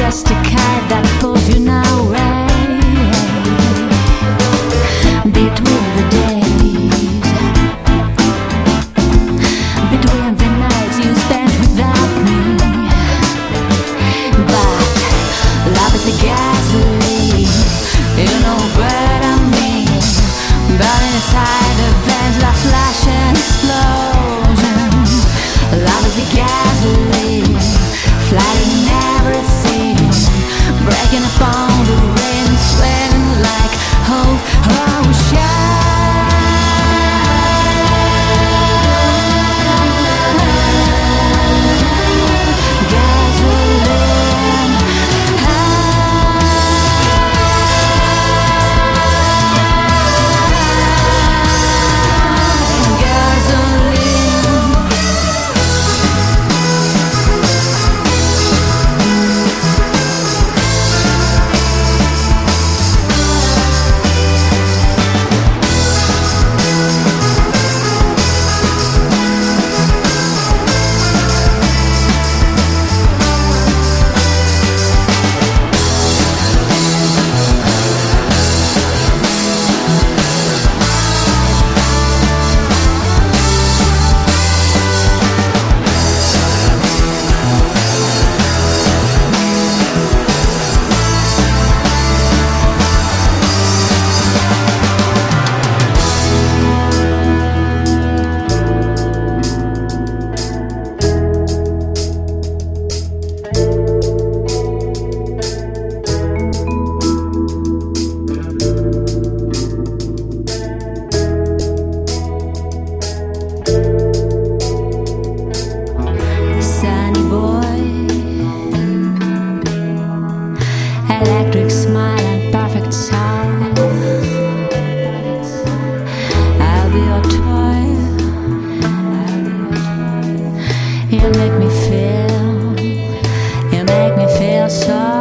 just a kite that pulls you now away between the days, between the nights you spent without me. But love is a gasoline, you know what I mean. Burning inside the veins like flash and explosion. Love is a gasoline, flooding everything, breaking upon the rain, swelling like ocean. Electric smile and perfect sound. I'll be your toy. You make me feel so